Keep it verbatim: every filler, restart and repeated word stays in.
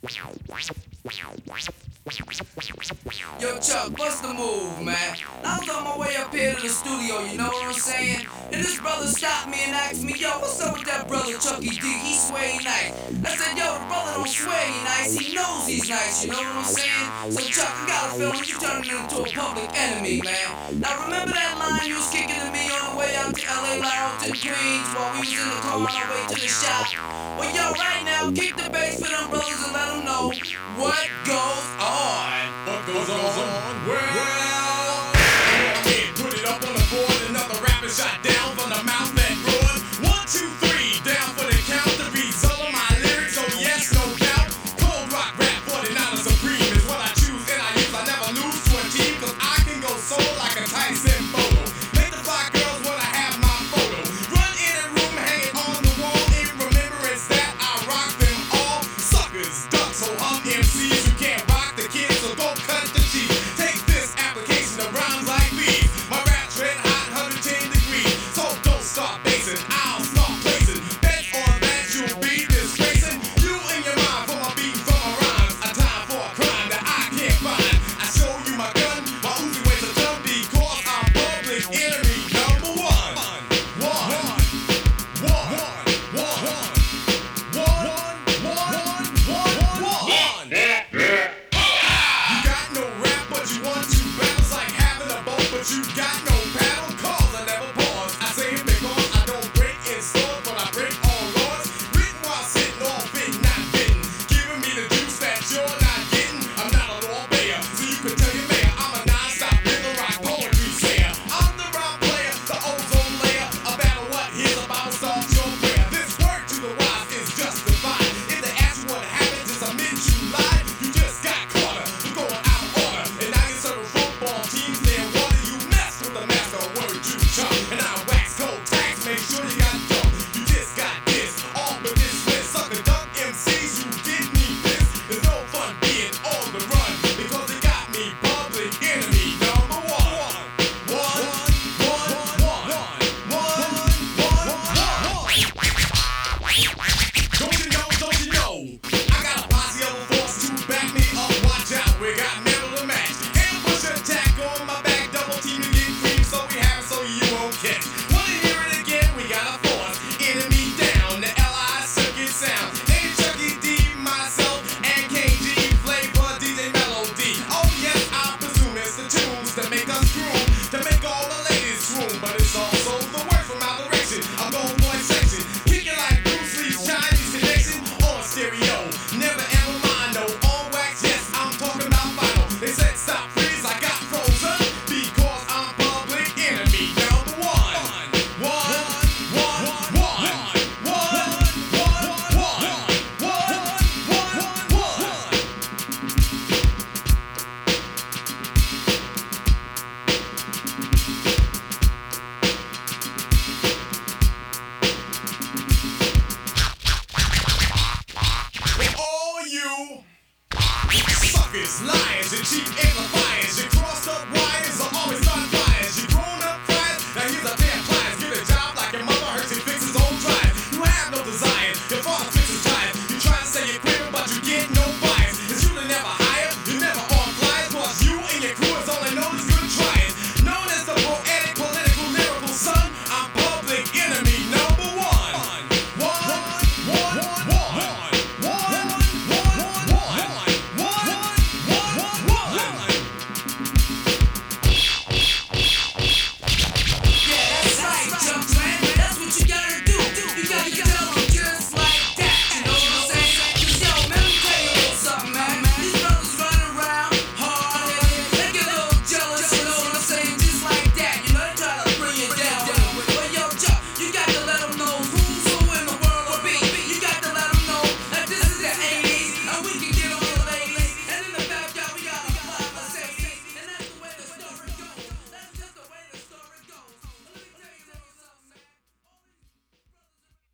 Yo, Chuck, what's the move, man? I was on my way up here to the studio, you know what I'm saying? And this brother stopped me and asked me, yo, what's up with that brother Chucky D? He sway nice. I said, yo, the brother don't sway nice, he knows he's nice, you know what I'm saying? So, Chuck, I got a feeling you turning into a public enemy, man. Now, remember that line you was kicking to me on the way out to L A Lounge in Queens while we was in the car on our way to the shop? Well, yo, right now, kick the bass for them brothers and let them know what goes on. What goes on? Well, yeah, put it up on the board. Another rapper shot down from the mouth that roared. One, two, three, down for the count. The result of my lyrics, oh yes, no doubt. Cold rock rap, forty-nine supreme is what I choose and I use. I never lose to a team, cause I can go solo like a Tyson photo. Make the fly girls wanna have my photo. Run in a room, hang it on the wall in remembrance that I rock them all. Suckers, ducks, so hum M Cs who can't rock the kids, so go cut the cheese. Take this application of rhymes like these. My rap's red hot, one hundred ten degrees. So don't start basing, I'll start placing bets on that you'll be disgracing. You in your mind for my beat, for my rhymes. A time for a crime that I can't find. I show you my gun, my Uzi weighs a ton because I'm public enemy number one. One, one, one, one, one, one, one, one, one. You got no rap, but you want to battles like having a boat, but you got no paddle. Cause I never pause. I say it because I don't break in stores, but I break on laws. Written while sitting on fit, not fitting. Giving me the juice that you're not getting. I'm not a law payer, so you can tell your mayor I'm a non-stop rhythm rock poetry sayer. I'm the rock player, the ozone layer. A battle what? Here's a Bible start your prayer. This word to the wise is justified. If they ask you what happens, just admit you lied. You just got caught. You're going out of order. And now you're serving football teams near water. You mess with the master word you chump. And I wax cold tax, make sure you got dump. You just got this, all but this list. Sucker duck M Cs, you didn't need this. There's no fun being on the run because they got me public enemy number one. One, one, one, one, one, one. Don't you know, don't you know? I got a posse of a force to back me up. Watch out, we got metal to match. Ambush attack on my back, double team to get cream, so we have it so you won't catch. Wanna hear it again? We got a force. Enemy down, the L I circuit sound. Hey, Chucky D, myself, and K G flavor D J Melody. Oh yes, I presume it's the tunes that make us groove, to make all the ladies swoon. But it's also the word from moderation. I'm going boy section, kicking like Bruce Lee's Chinese connection on stereo. Never ever mind, no on wax. Yes, I'm talking about vinyl. They said stop, freeze, I got frozen because I'm public enemy number one. One, one, one, one, one, one, one, one, one. All you suckers, liars, and cheap amplifiers, you